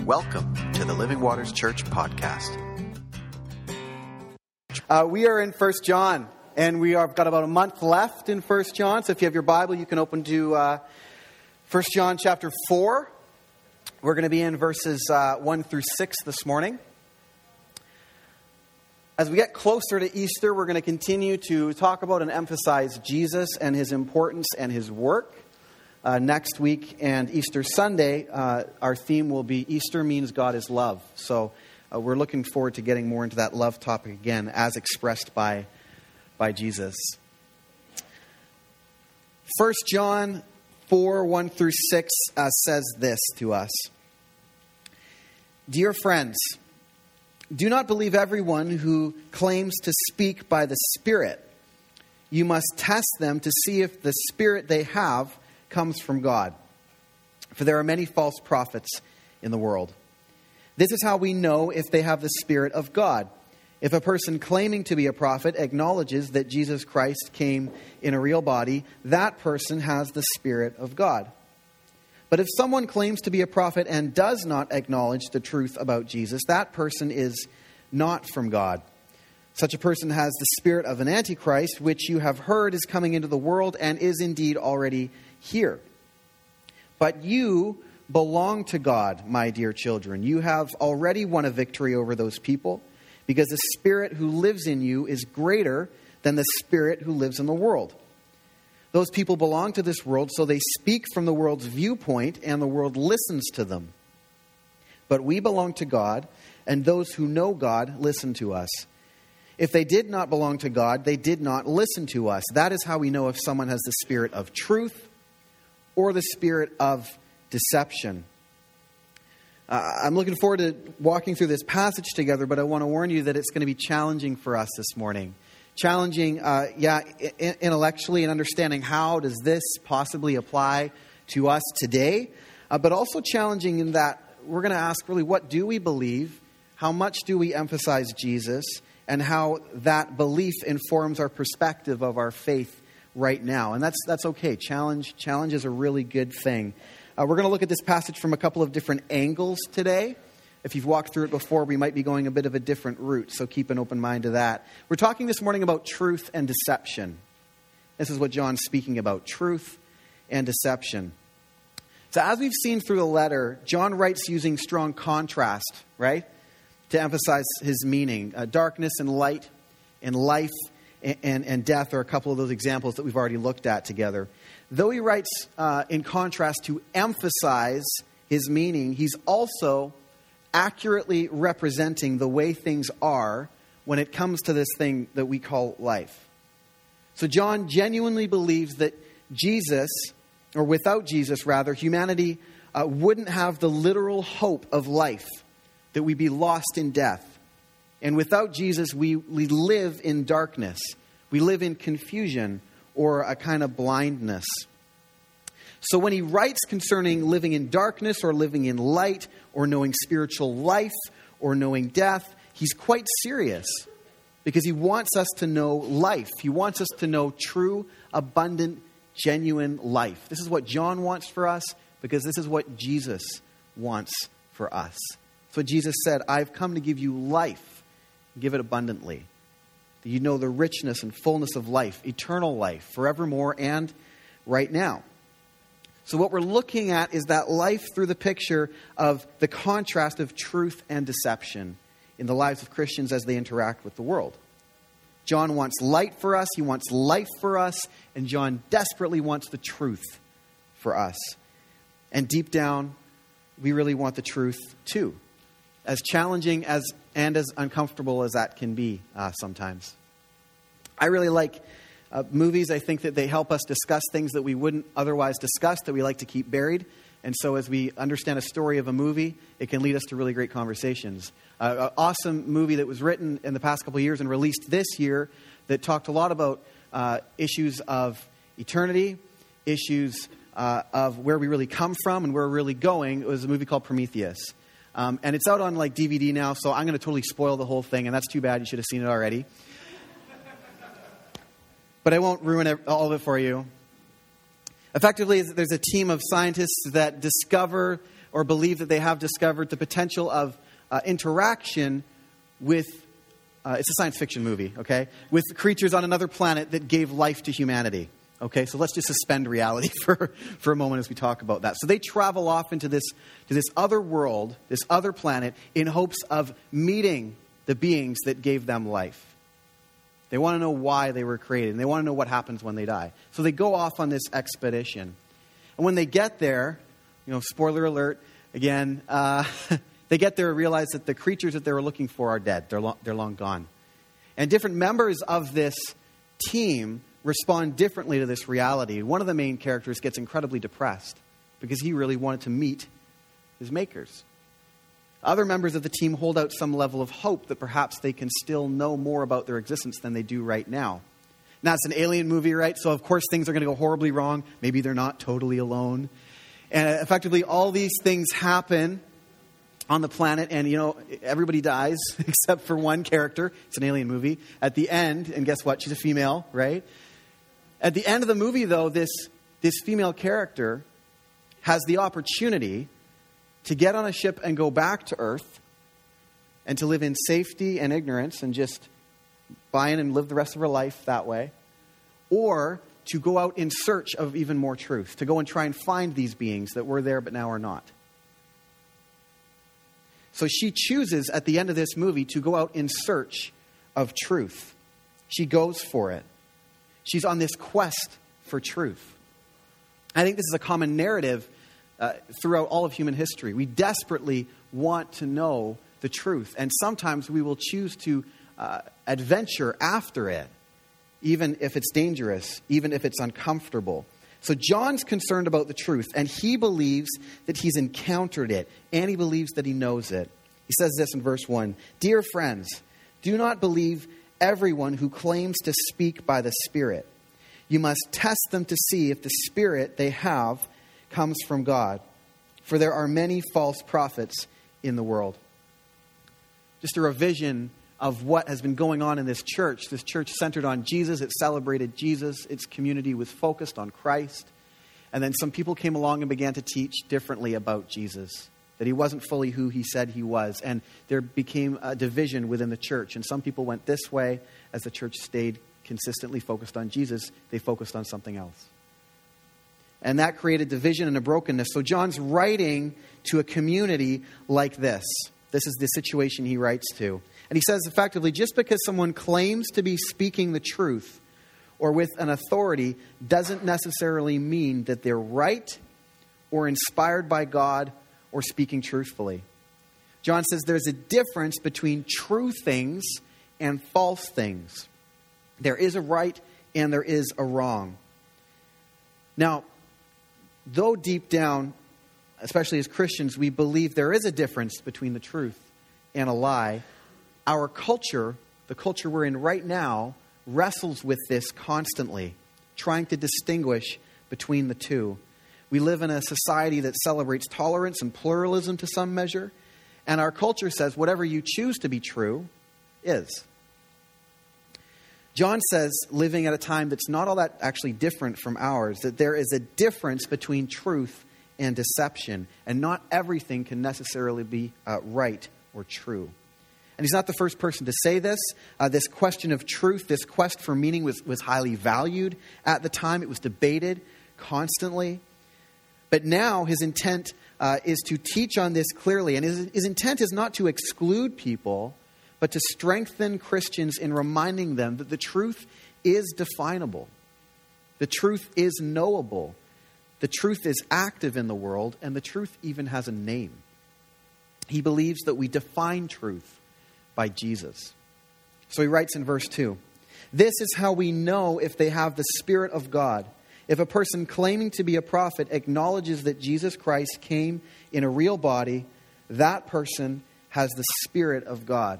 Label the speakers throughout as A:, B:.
A: Welcome to the Living Waters Church podcast.
B: We are in 1 John, and we have got about a month left in 1 John. So if you have your Bible, you can open to 1 John chapter 4. We're going to be in verses 1 through 6 this morning. As we get closer to Easter, we're going to continue to talk about and emphasize Jesus and his importance and his work. Next week and Easter Sunday, our theme will be Easter means God is love. So we're looking forward to getting more into that love topic again as expressed by Jesus. 1 John 4, 1 through 6 says this to us. Dear friends, do not believe everyone who claims to speak by the Spirit. You must test them to see if the Spirit they have comes from God. For there are many false prophets in the world. This is how we know if they have the Spirit of God. If a person claiming to be a prophet acknowledges that Jesus Christ came in a real body, that person has the Spirit of God. But if someone claims to be a prophet and does not acknowledge the truth about Jesus, that person is not from God. Such a person has the spirit of an antichrist, which you have heard is coming into the world and is indeed already here. But you belong to God, my dear children. You have already won a victory over those people, because the Spirit who lives in you is greater than the Spirit who lives in the world. Those people belong to this world, so they speak from the world's viewpoint, and the world listens to them. But we belong to God, and those who know God listen to us. If they did not belong to God, they did not listen to us. That is how we know if someone has the spirit of truth or the spirit of deception. I'm looking forward to walking through this passage together, but I want to warn you that it's going to be challenging for us this morning. Challenging, intellectually and understanding how does this possibly apply to us today, but also challenging in that we're going to ask really, what do we believe? How much do we emphasize Jesus? And how that belief informs our perspective of our faith right now. And that's okay. Challenge is a really good thing. We're going to look at this passage from a couple of different angles today. If you've walked through it before, we might be going a bit of a different route, so keep an open mind to that. We're talking this morning about truth and deception. This is what John's speaking about, truth and deception. So as we've seen through the letter, John writes using strong contrast, right? To emphasize his meaning. Darkness and light and life and death are a couple of those examples that we've already looked at together. Though he writes in contrast to emphasize his meaning, he's also accurately representing the way things are when it comes to this thing that we call life. So John genuinely believes that Jesus, or without Jesus rather, humanity wouldn't have the literal hope of life, that we be lost in death. And without Jesus, we live in darkness. We live in confusion or a kind of blindness. So when he writes concerning living in darkness or living in light or knowing spiritual life or knowing death, he's quite serious because he wants us to know life. He wants us to know true, abundant, genuine life. This is what John wants for us because this is what Jesus wants for us. So Jesus said, I've come to give you life, give it abundantly. That you know the richness and fullness of life, eternal life, forevermore and right now. So what we're looking at is that life through the picture of the contrast of truth and deception in the lives of Christians as they interact with the world. John wants light for us, he wants life for us, and John desperately wants the truth for us. And deep down, we really want the truth too. As challenging and as uncomfortable as that can be sometimes. I really like movies. I think that they help us discuss things that we wouldn't otherwise discuss, that we like to keep buried. And so as we understand a story of a movie, it can lead us to really great conversations. An awesome movie that was written in the past couple of years and released this year that talked a lot about issues of eternity, issues of where we really come from and where we're really going. It was a movie called Prometheus. And it's out on DVD now, so I'm going to totally spoil the whole thing, and that's too bad. You should have seen it already. But I won't ruin all of it for you. Effectively, there's a team of scientists that discover or believe that they have discovered the potential of interaction with, it's a science fiction movie, okay, with creatures on another planet that gave life to humanity. Okay, so let's just suspend reality for a moment as we talk about that. So they travel off into this other world, this other planet, in hopes of meeting the beings that gave them life. They want to know why they were created, and they want to know what happens when they die. So they go off on this expedition. And when they get there, spoiler alert, again, they get there and realize that the creatures that they were looking for are dead. They're long gone. And different members of this team respond differently to this reality. One of the main characters gets incredibly depressed because he really wanted to meet his makers. Other members of the team hold out some level of hope that perhaps they can still know more about their existence than they do right now. Now, it's an alien movie, right? So, of course, things are going to go horribly wrong. Maybe they're not totally alone. And effectively, all these things happen on the planet, and, everybody dies except for one character. It's an alien movie. At the end, and guess what? She's a female, right? At the end of the movie, though, this female character has the opportunity to get on a ship and go back to Earth and to live in safety and ignorance and just buy in and live the rest of her life that way, or to go out in search of even more truth, to go and try and find these beings that were there but now are not. So she chooses at the end of this movie to go out in search of truth. She goes for it. She's on this quest for truth. I think this is a common narrative throughout all of human history. We desperately want to know the truth, and sometimes we will choose to adventure after it, even if it's dangerous, even if it's uncomfortable. So John's concerned about the truth, and he believes that he's encountered it, and he believes that he knows it. He says this in verse 1, "Dear friends, do not believe everyone who claims to speak by the Spirit. You must test them to see if the Spirit they have comes from God, for there are many false prophets in the world." Just a revision of what has been going on in this church. This church centered on Jesus. It celebrated Jesus. Its community was focused on Christ. And then some people came along and began to teach differently about Jesus, that he wasn't fully who he said he was. And there became a division within the church. And some people went this way. As the church stayed consistently focused on Jesus, they focused on something else. And that created division and a brokenness. So John's writing to a community like this. This is the situation he writes to. And he says effectively, just because someone claims to be speaking the truth or with an authority doesn't necessarily mean that they're right or inspired by God or speaking truthfully. John says there's a difference between true things and false things. There is a right and there is a wrong. Now, though deep down, especially as Christians, we believe there is a difference between the truth and a lie, our culture, the culture we're in right now, wrestles with this constantly, trying to distinguish between the two. We live in a society that celebrates tolerance and pluralism to some measure, and our culture says whatever you choose to be true is. John says, living at a time that's not all that actually different from ours, that there is a difference between truth and deception, and not everything can necessarily be right or true. And he's not the first person to say this. This question of truth, this quest for meaning was highly valued at the time. It was debated constantly. But now his intent is to teach on this clearly. And his intent is not to exclude people, but to strengthen Christians in reminding them that the truth is definable. The truth is knowable. The truth is active in the world, and the truth even has a name. He believes that we define truth by Jesus. So he writes in verse 2, "This is how we know if they have the Spirit of God. If a person claiming to be a prophet acknowledges that Jesus Christ came in a real body, that person has the Spirit of God."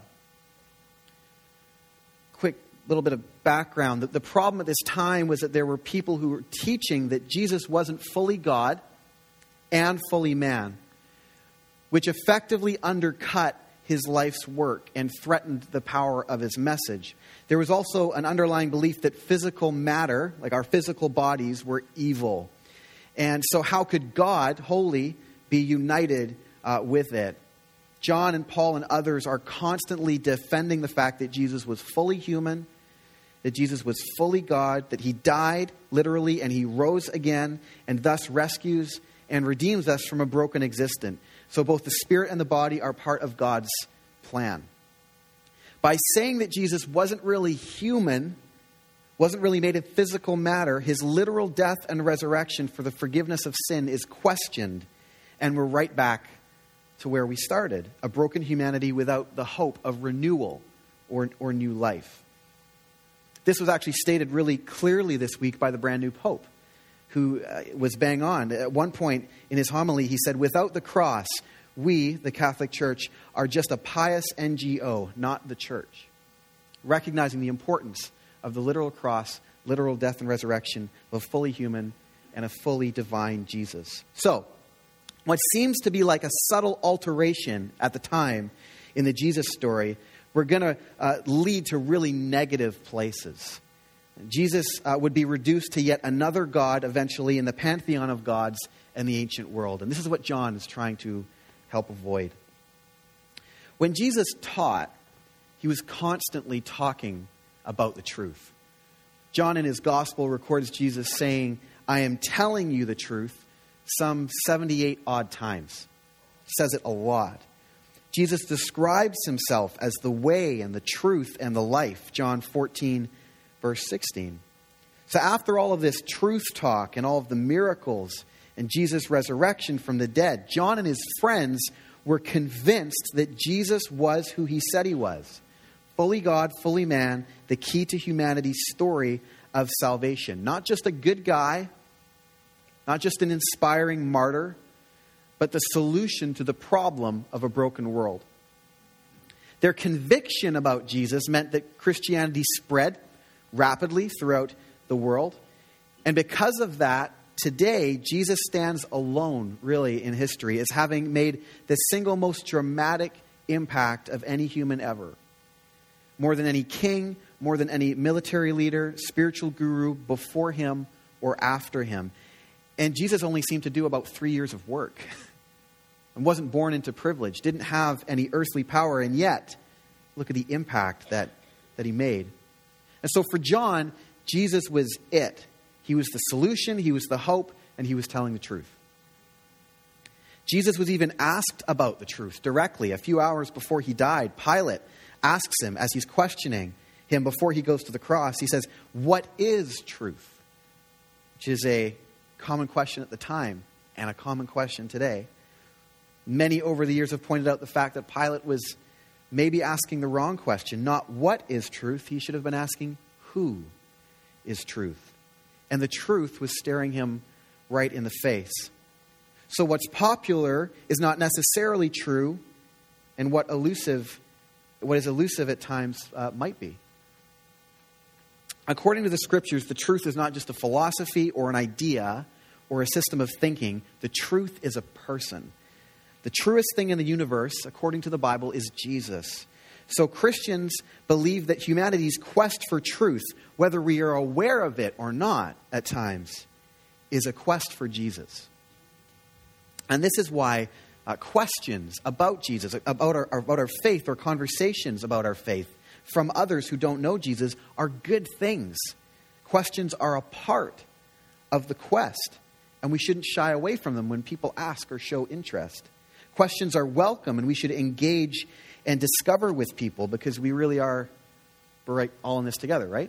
B: Quick little bit of background. The problem at this time was that there were people who were teaching that Jesus wasn't fully God and fully man, which effectively undercut his life's work and threatened the power of his message. There was also an underlying belief that physical matter, like our physical bodies, were evil. And so how could God, holy, be united with it. John and Paul and others are constantly defending the fact that Jesus was fully human, that Jesus was fully God, that he died literally and he rose again and thus rescues and redeems us from a broken existence. So both the spirit and the body are part of God's plan. By saying that Jesus wasn't really human, wasn't really made of physical matter, his literal death and resurrection for the forgiveness of sin is questioned, and we're right back to where we started, a broken humanity without the hope of renewal or new life. This was actually stated really clearly this week by the brand new Pope, who was bang on. At one point in his homily, he said, "Without the cross, we, the Catholic Church, are just a pious NGO, not the church." Recognizing the importance of the literal cross, literal death and resurrection of a fully human and a fully divine Jesus. So, what seems to be like a subtle alteration at the time in the Jesus story, we're going to lead to really negative places. Jesus would be reduced to yet another god eventually in the pantheon of gods in the ancient world. And this is what John is trying to help avoid. When Jesus taught, he was constantly talking about the truth. John in his gospel records Jesus saying, "I am telling you the truth," some 78 odd times. He says it a lot. Jesus describes himself as the way and the truth and the life. John 14, verse 16. So after all of this truth talk and all of the miracles and Jesus' resurrection from the dead, John and his friends were convinced that Jesus was who he said he was. Fully God, fully man, the key to humanity's story of salvation. Not just a good guy, not just an inspiring martyr, but the solution to the problem of a broken world. Their conviction about Jesus meant that Christianity spread rapidly throughout the world. And because of that, today, Jesus stands alone, really, in history as having made the single most dramatic impact of any human ever. More than any king, more than any military leader, spiritual guru before him or after him. And Jesus only seemed to do about 3 years of work and wasn't born into privilege, didn't have any earthly power, and yet, look at the impact that he made. And so for John, Jesus was it. He was the solution, he was the hope, and he was telling the truth. Jesus was even asked about the truth directly. A few hours before he died, Pilate asks him, as he's questioning him before he goes to the cross, he says, "What is truth?" Which is a common question at the time and a common question today. Many over the years have pointed out the fact that Pilate was maybe asking the wrong question. Not what is truth, he should have been asking who is truth. And the truth was staring him right in the face. So what's popular is not necessarily true, and what is elusive at times might be. According to the scriptures, the truth is not just a philosophy or an idea or a system of thinking. The truth is a person. The truest thing in the universe, according to the Bible, is Jesus. So Christians believe that humanity's quest for truth, whether we are aware of it or not at times, is a quest for Jesus. And this is why questions about Jesus, about our faith, or conversations about our faith from others who don't know Jesus are good things. Questions are a part of the quest, and we shouldn't shy away from them when people ask or show interest. Questions are welcome, and we should engage and discover with people because we're right all in this together, right?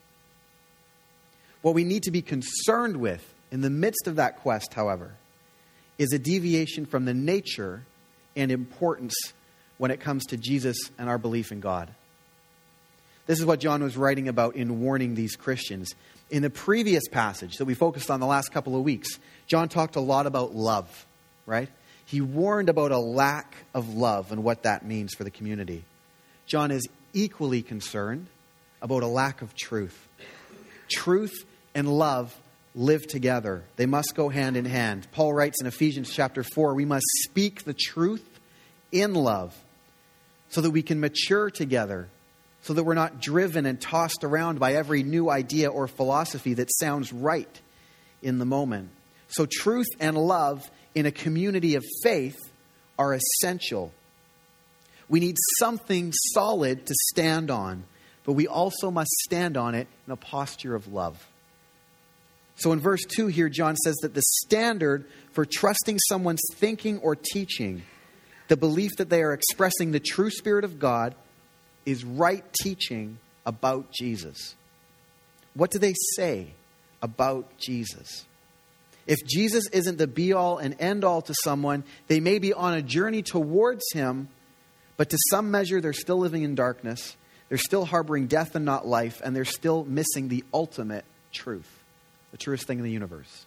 B: What we need to be concerned with in the midst of that quest, however, is a deviation from the nature and importance when it comes to Jesus and our belief in God. This is what John was writing about in warning these Christians. In the previous passage that we focused on the last couple of weeks, John talked a lot about love, right? He warned about a lack of love and what that means for the community. John is equally concerned about a lack of truth. Truth and love live together. They must go hand in hand. Paul writes in Ephesians chapter 4, we must speak the truth in love so that we can mature together, so that we're not driven and tossed around by every new idea or philosophy that sounds right in the moment. So truth and love in a community of faith are essential. We need something solid to stand on, but we also must stand on it in a posture of love. So in verse 2 here, John says that the standard for trusting someone's thinking or teaching, the belief that they are expressing the true Spirit of God, is right teaching about Jesus. What do they say about Jesus? If Jesus isn't the be-all and end-all to someone, they may be on a journey towards him, but to some measure they're still living in darkness, they're still harboring death and not life, and they're still missing the ultimate truth, the truest thing in the universe.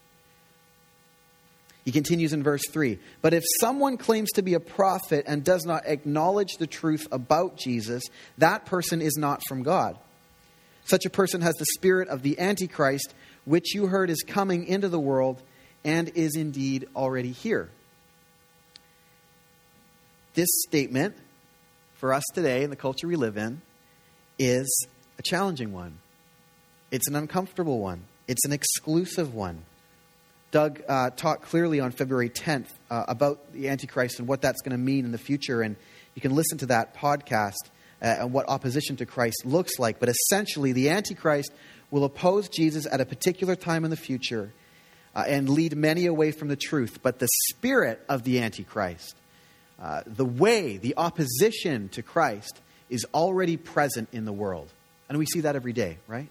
B: He continues in verse 3, "But if someone claims to be a prophet and does not acknowledge the truth about Jesus, that person is not from God. Such a person has the spirit of the Antichrist, which you heard is coming into the world and is indeed already here." This statement, for us today in the culture we live in, is a challenging one. It's an uncomfortable one. It's an exclusive one. Doug talked clearly on February 10th about the Antichrist and what that's going to mean in the future. And you can listen to that podcast and what opposition to Christ looks like. But essentially, the Antichrist will oppose Jesus at a particular time in the future and lead many away from the truth. But the spirit of the Antichrist, the way, the opposition to Christ, is already present in the world. And we see that every day, right?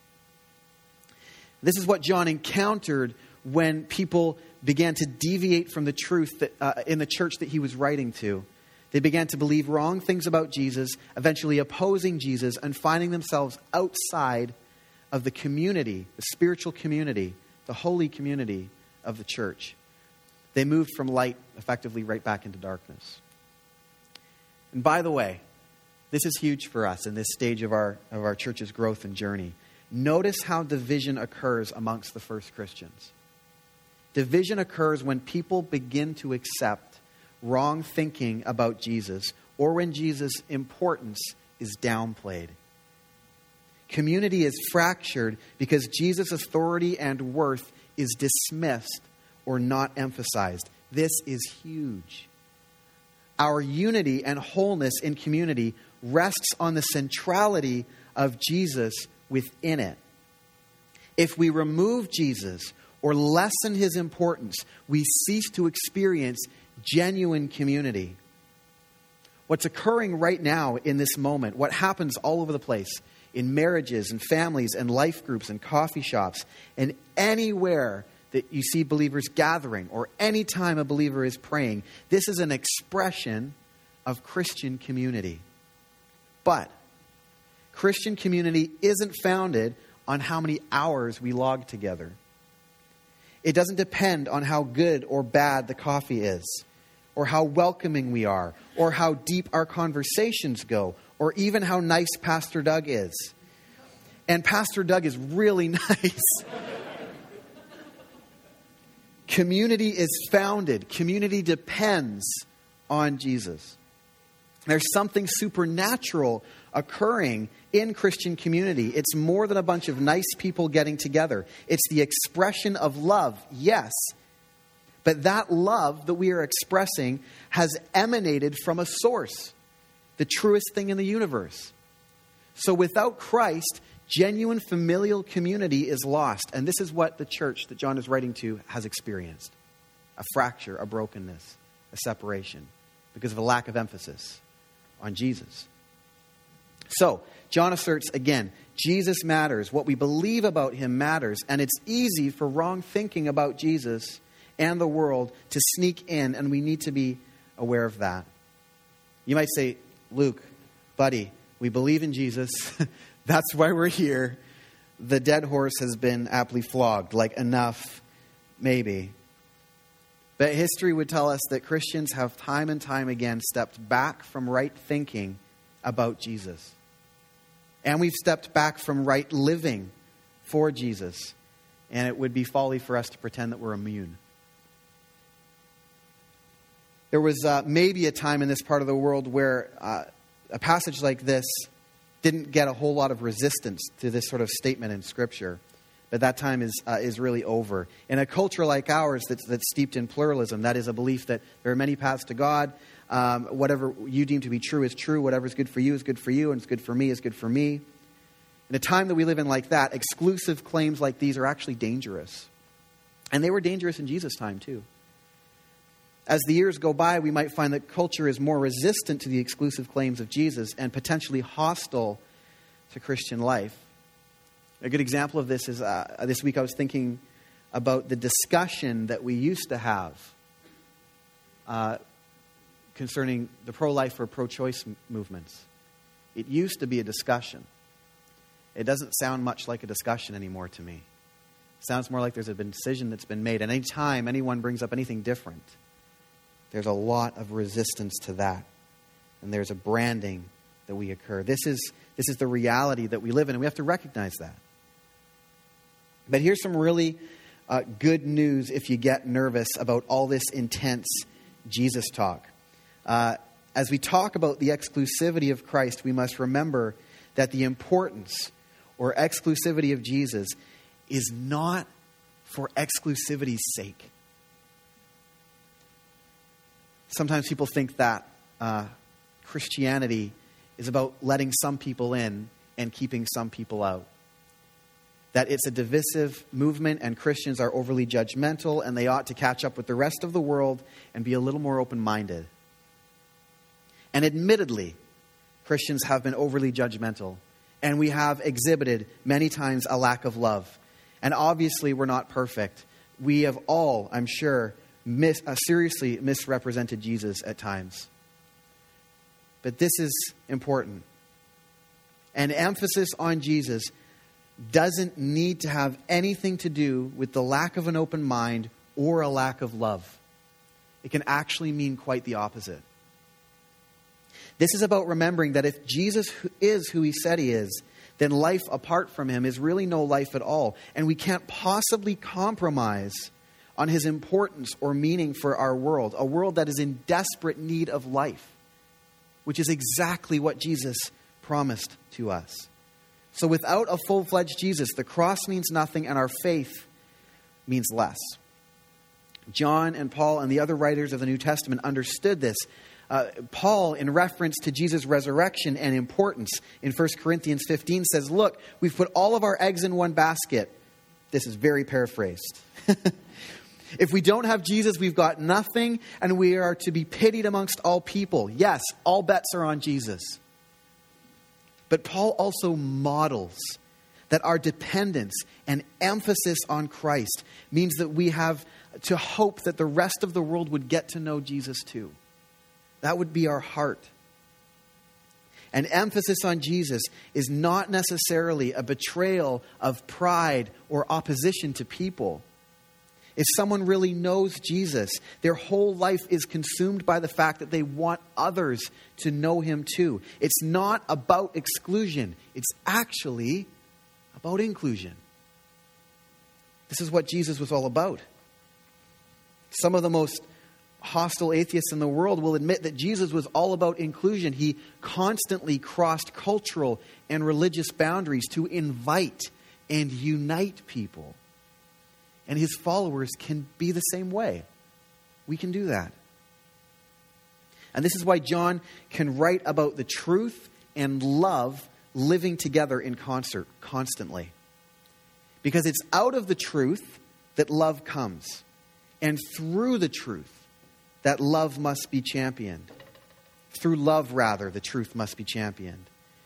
B: This is what John encountered when people began to deviate from the truth that, in the church that he was writing to. They began to believe wrong things about Jesus, eventually opposing Jesus and finding themselves outside of the community, the spiritual community, the holy community of the church. They moved from light effectively right back into darkness. And by the way, this is huge for us in this stage of our church's growth and journey. Notice how division occurs amongst the first Christians. Division occurs when people begin to accept wrong thinking about Jesus, or when Jesus' importance is downplayed. Community is fractured because Jesus' authority and worth is dismissed or not emphasized. This is huge. Our unity and wholeness in community rests on the centrality of Jesus within it. If we remove Jesus or lessen his importance, we cease to experience genuine community. What's occurring right now in this moment, what happens all over the place, in marriages and families and life groups and coffee shops and anywhere that you see believers gathering or any time a believer is praying, this is an expression of Christian community. But Christian community isn't founded on how many hours we log together. It doesn't depend on how good or bad the coffee is, or how welcoming we are, or how deep our conversations go, or even how nice Pastor Doug is. And Pastor Doug is really nice. Community is founded. Community depends on Jesus. There's something supernatural occurring in Christian community. It's more than a bunch of nice people getting together. It's the expression of love, yes. But that love that we are expressing has emanated from a source, the truest thing in the universe. So without Christ, genuine familial community is lost. And this is what the church that John is writing to has experienced. A fracture, a brokenness, a separation, because of a lack of emphasis on Jesus. So, John asserts again, Jesus matters. What we believe about him matters. And it's easy for wrong thinking about Jesus and the world to sneak in, and we need to be aware of that. You might say, Luke, buddy, we believe in Jesus. That's why we're here. The dead horse has been aptly flogged. Like, enough, maybe. But history would tell us that Christians have time and time again stepped back from right thinking about Jesus. And we've stepped back from right living for Jesus. And it would be folly for us to pretend that we're immune. There was maybe a time in this part of the world where a passage like this didn't get a whole lot of resistance to this sort of statement in Scripture. But that time is really over. In a culture like ours that's steeped in pluralism, that is a belief that there are many paths to God. Whatever you deem to be true is true. Whatever is good for you is good for you, and it's good for me is good for me. In a time that we live in like that, exclusive claims like these are actually dangerous. And they were dangerous in Jesus' time too. As the years go by, we might find that culture is more resistant to the exclusive claims of Jesus and potentially hostile to Christian life. A good example of this is this week I was thinking about the discussion that we used to have concerning the pro-life or pro-choice movements. It used to be a discussion. It doesn't sound much like a discussion anymore to me. It sounds more like there's been a decision that's been made. And any time anyone brings up anything different, there's a lot of resistance to that. And there's a branding that we occur. This is the reality that we live in, and we have to recognize that. But here's some really good news if you get nervous about all this intense Jesus talk. As we talk about the exclusivity of Christ, we must remember that the importance or exclusivity of Jesus is not for exclusivity's sake. Sometimes people think that Christianity is about letting some people in and keeping some people out. That it's a divisive movement and Christians are overly judgmental and they ought to catch up with the rest of the world and be a little more open-minded. And admittedly, Christians have been overly judgmental, and we have exhibited many times a lack of love. And obviously, we're not perfect. We have all, I'm sure, seriously misrepresented Jesus at times. But this is important. An emphasis on Jesus doesn't need to have anything to do with the lack of an open mind or a lack of love. It can actually mean quite the opposite. This is about remembering that if Jesus is who he said he is, then life apart from him is really no life at all. And we can't possibly compromise on his importance or meaning for our world, a world that is in desperate need of life, which is exactly what Jesus promised to us. So without a full-fledged Jesus, the cross means nothing and our faith means less. John and Paul and the other writers of the New Testament understood this. Paul, in reference to Jesus' resurrection and importance in 1 Corinthians 15, says, look, we've put all of our eggs in one basket. This is very paraphrased. If we don't have Jesus, we've got nothing, and we are to be pitied amongst all people. Yes, all bets are on Jesus. But Paul also models that our dependence and emphasis on Christ means that we have to hope that the rest of the world would get to know Jesus too. That would be our heart. An emphasis on Jesus is not necessarily a betrayal of pride or opposition to people. If someone really knows Jesus, their whole life is consumed by the fact that they want others to know him too. It's not about exclusion. It's actually about inclusion. This is what Jesus was all about. Some of the most hostile atheists in the world will admit that Jesus was all about inclusion. He constantly crossed cultural and religious boundaries to invite and unite people. And his followers can be the same way. We can do that. And this is why John can write about the truth and love living together in concert constantly. Because it's out of the truth that love comes. And through the truth, that love must be championed. Through love, rather, the truth must be championed.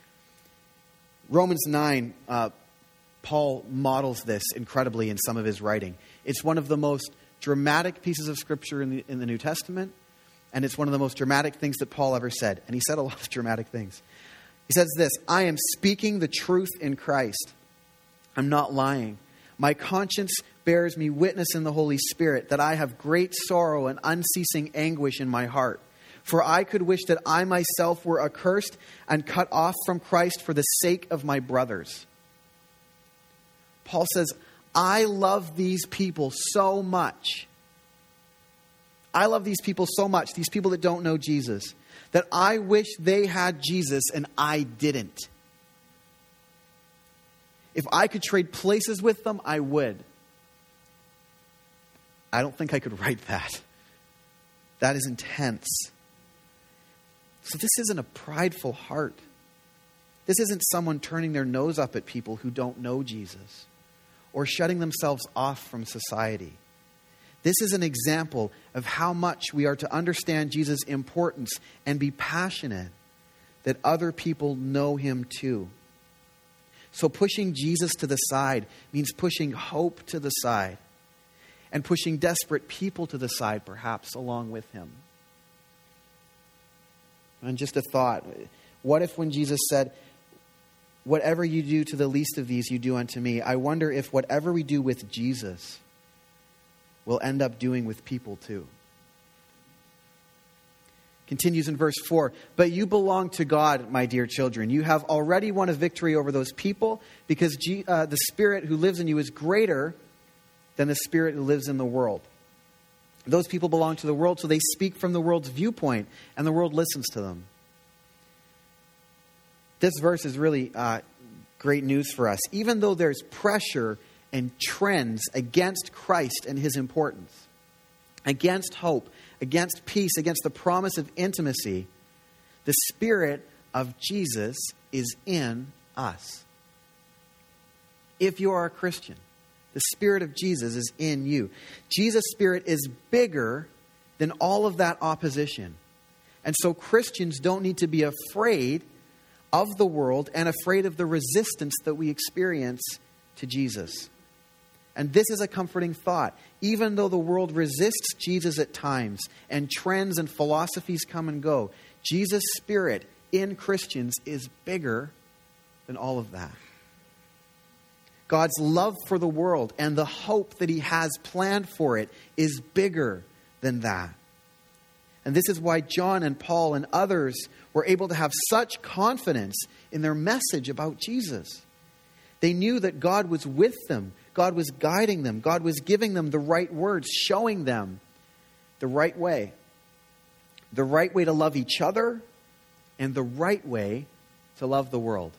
B: Romans 9, Paul models this incredibly in some of his writing. It's one of the most dramatic pieces of scripture in the New Testament, and it's one of the most dramatic things that Paul ever said. And he said a lot of dramatic things. He says this, I am speaking the truth in Christ. I'm not lying. My conscience bears me witness in the Holy Spirit that I have great sorrow and unceasing anguish in my heart. For I could wish that I myself were accursed and cut off from Christ for the sake of my brothers. Paul says, I love these people so much. I love these people so much, these people that don't know Jesus, that I wish they had Jesus and I didn't. If I could trade places with them, I would. I don't think I could write that. That is intense. So this isn't a prideful heart. This isn't someone turning their nose up at people who don't know Jesus or shutting themselves off from society. This is an example of how much we are to understand Jesus' importance and be passionate that other people know him too. So pushing Jesus to the side means pushing hope to the side and pushing desperate people to the side, perhaps, along with him. And just a thought. What if when Jesus said, "Whatever you do to the least of these, you do unto me," I wonder if whatever we do with Jesus, we'll end up doing with people too. Continues in verse 4, "But you belong to God, my dear children. You have already won a victory over those people because the Spirit who lives in you is greater than the Spirit who lives in the world. Those people belong to the world, so they speak from the world's viewpoint, and the world listens to them." This verse is really great news for us. Even though there's pressure and trends against Christ and his importance, against hope, against peace, against the promise of intimacy, the Spirit of Jesus is in us. If you are a Christian, the Spirit of Jesus is in you. Jesus' Spirit is bigger than all of that opposition. And so Christians don't need to be afraid of the world and afraid of the resistance that we experience to Jesus. And this is a comforting thought. Even though the world resists Jesus at times and trends and philosophies come and go, Jesus' Spirit in Christians is bigger than all of that. God's love for the world and the hope that he has planned for it is bigger than that. And this is why John and Paul and others were able to have such confidence in their message about Jesus. They knew that God was with them. God was guiding them. God was giving them the right words, showing them the right way. The right way to love each other and the right way to love the world.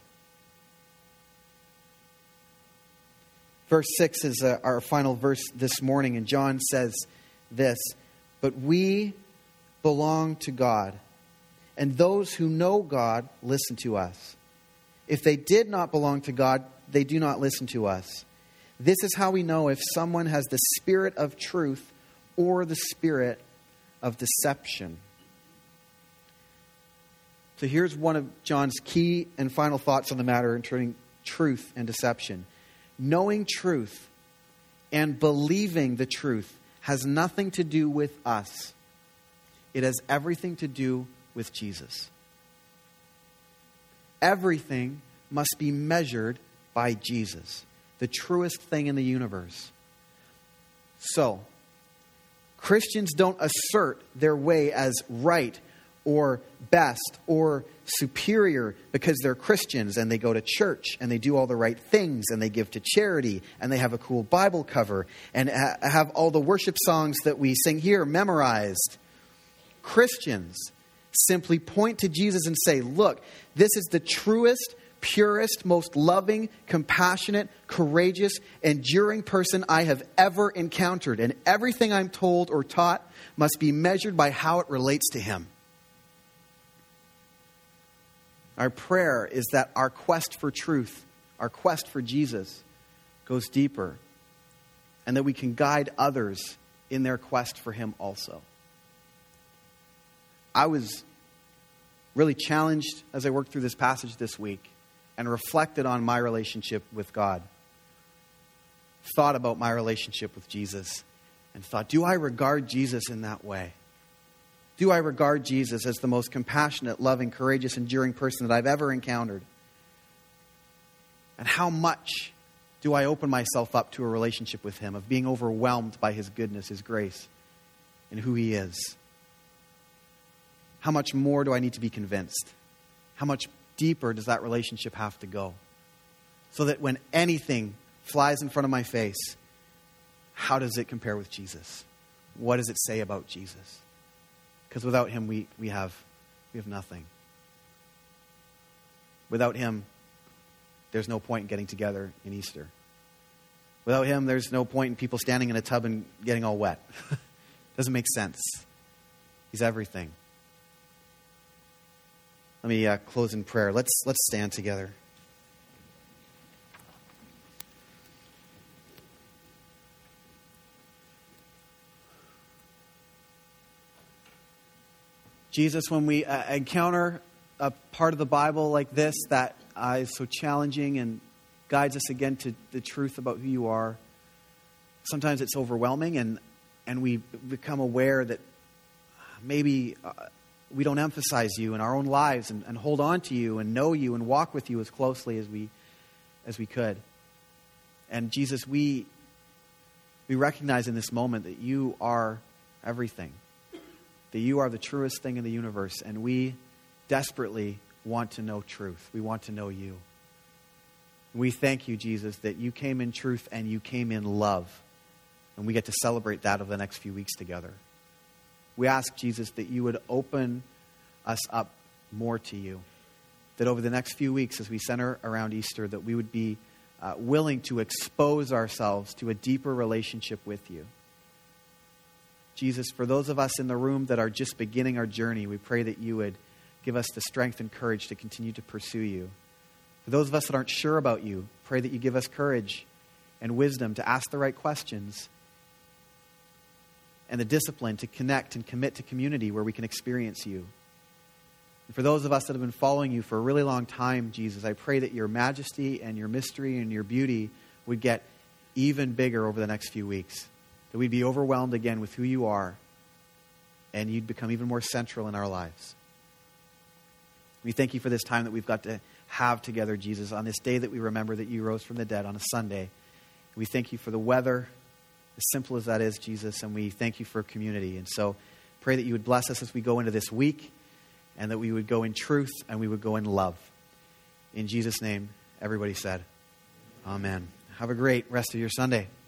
B: Verse 6 is our final verse this morning, and John says this, "But we belong to God, and those who know God listen to us. If they did not belong to God, they do not listen to us. This is how we know if someone has the spirit of truth or the spirit of deception." So here's one of John's key and final thoughts on the matter concerning truth and deception. Knowing truth and believing the truth has nothing to do with us. It has everything to do with Jesus. Everything must be measured by Jesus, the truest thing in the universe. So, Christians don't assert their way as right or best or superior because they're Christians and they go to church and they do all the right things and they give to charity and they have a cool Bible cover and have all the worship songs that we sing here memorized. Christians simply point to Jesus and say, "Look, this is the truest, purest, most loving, compassionate, courageous, enduring person I have ever encountered. And everything I'm told or taught must be measured by how it relates to him." Our prayer is that our quest for truth, our quest for Jesus, goes deeper, and that we can guide others in their quest for him also. I was really challenged as I worked through this passage this week and reflected on my relationship with God. Thought about my relationship with Jesus and thought, do I regard Jesus in that way? Do I regard Jesus as the most compassionate, loving, courageous, enduring person that I've ever encountered? And how much do I open myself up to a relationship with him, of being overwhelmed by his goodness, his grace, and who he is? How much more do I need to be convinced? How much deeper does that relationship have to go? So that when anything flies in front of my face, how does it compare with Jesus? What does it say about Jesus? Because without him, we have nothing. Without him, there's no point in getting together in Easter. Without him, there's no point in people standing in a tub and getting all wet. Doesn't make sense. He's everything. Let me close in prayer. Let's stand together. Jesus, when we encounter a part of the Bible like this that is so challenging and guides us again to the truth about who you are, sometimes it's overwhelming and we become aware that maybe we don't emphasize you in our own lives and hold on to you and know you and walk with you as closely as we could. And Jesus, we recognize in this moment that you are everything, that you are the truest thing in the universe, and we desperately want to know truth. We want to know you. We thank you, Jesus, that you came in truth and you came in love, and we get to celebrate that over the next few weeks together. We ask, Jesus, that you would open us up more to you, that over the next few weeks as we center around Easter, that we would be willing to expose ourselves to a deeper relationship with you. Jesus, for those of us in the room that are just beginning our journey, we pray that you would give us the strength and courage to continue to pursue you. For those of us that aren't sure about you, pray that you give us courage and wisdom to ask the right questions and the discipline to connect and commit to community where we can experience you. And for those of us that have been following you for a really long time, Jesus, I pray that your majesty and your mystery and your beauty would get even bigger over the next few weeks. That we'd be overwhelmed again with who you are, and you'd become even more central in our lives. We thank you for this time that we've got to have together, Jesus, on this day that we remember that you rose from the dead on a Sunday. We thank you for the weather, as simple as that is, Jesus, and we thank you for community. And so pray that you would bless us as we go into this week, and that we would go in truth and we would go in love. In Jesus' name, everybody said, amen. Have a great rest of your Sunday.